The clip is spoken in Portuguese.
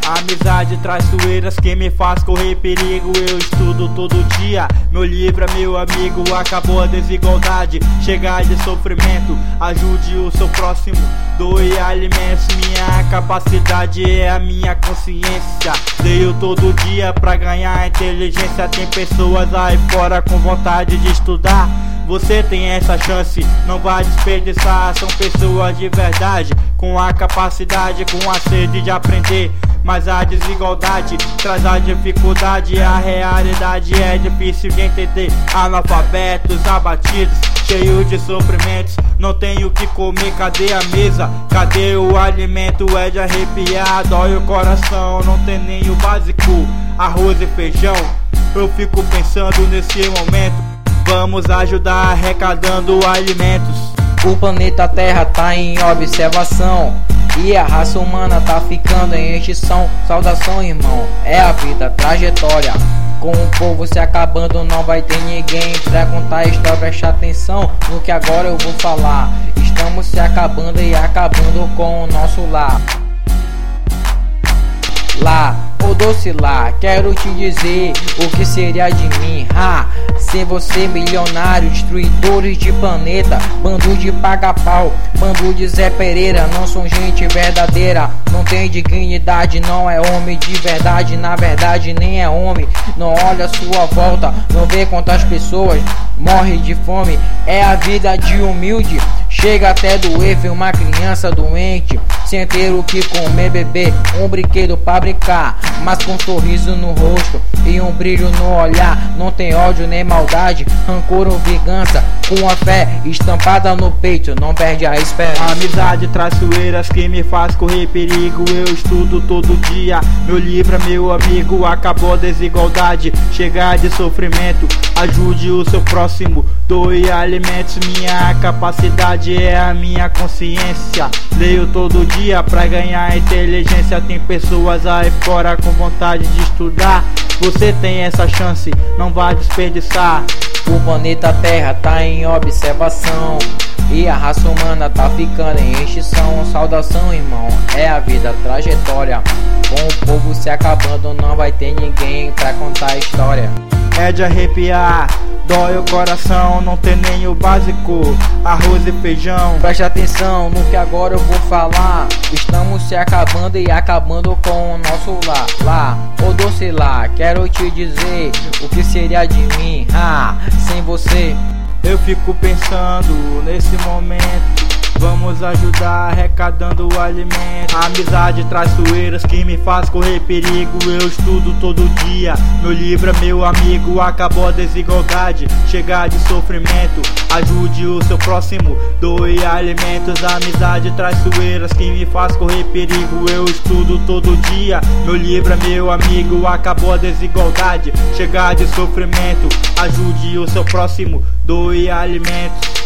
Amizade traiçoeiras que me faz correr perigo. Eu estudo todo dia, meu livro é meu amigo. Acabou a desigualdade, chega de sofrimento. Ajude o seu próximo, doe alimentos. Minha capacidade é a minha consciência. Leio todo dia pra ganhar inteligência. Tem pessoas aí fora com vontade de estudar. Você tem essa chance, não vai desperdiçar. São pessoas de verdade, com a capacidade, com a sede de aprender. Mas a desigualdade traz a dificuldade. A realidade é difícil de entender. Analfabetos, abatidos, cheios de sofrimentos. Não tenho o que comer, cadê a mesa? Cadê o alimento? É de arrepiar, dói o coração. Não tem nem o básico, arroz e feijão. Eu fico pensando nesse momento. Vamos ajudar arrecadando alimentos. O planeta Terra tá em observação e a raça humana tá ficando em extinção. Saudação, irmão, é a vida, trajetória. Com o povo se acabando, não vai ter ninguém pra contar a história. Preste atenção no que agora eu vou falar. Estamos se acabando e acabando com o nosso lar. Lá, ô doce lá, quero te dizer o que seria de mim, sem você milionário, destruidores de planeta, bando de paga-pau, bando de Zé Pereira. Não são gente verdadeira, não tem dignidade, não é homem de verdade, na verdade nem é homem. Não olha a sua volta, não vê quantas pessoas morrem de fome. É a vida de humilde, chega até doer ver uma criança doente sem ter o que comer, bebê, um brinquedo pra brincar, mas com um sorriso no rosto e um brilho no olhar. Não tem ódio nem maldade, rancor ou vingança, com a fé estampada no peito, não perde a esperança. Amizade traiçoeiras que me faz correr perigo. Eu estudo todo dia, meu livro é meu amigo. Acabou a desigualdade, chega de sofrimento. Ajude o seu próximo, doe alimentos. Minha capacidade é a minha consciência. Leio todo dia pra ganhar inteligência. Tem pessoas aí fora com vontade de estudar. Você tem essa chance, não vai desperdiçar. O planeta Terra tá em observação e a raça humana tá ficando em extinção. Saudação, irmão, é a vida, trajetória. Com o povo se acabando, não vai ter ninguém pra contar a história. É de arrepiar, dói o coração, não tem nem o básico, arroz e feijão. Preste atenção no que agora eu vou falar. Estamos se acabando e acabando com o nosso lar. Lá, ô doce lá, quero te dizer o que seria de mim, sem você. Eu fico pensando nesse momento. Vamos ajudar arrecadando o alimento. Amizade traiçoeiras que me faz correr perigo. Eu estudo todo dia, meu livro é meu amigo. Acabou a desigualdade, chega de sofrimento. Ajude o seu próximo, doe alimentos. Amizade traiçoeiras que me faz correr perigo. Eu estudo todo dia, meu livro é meu amigo. Acabou a desigualdade, chega de sofrimento. Ajude o seu próximo, doe alimentos.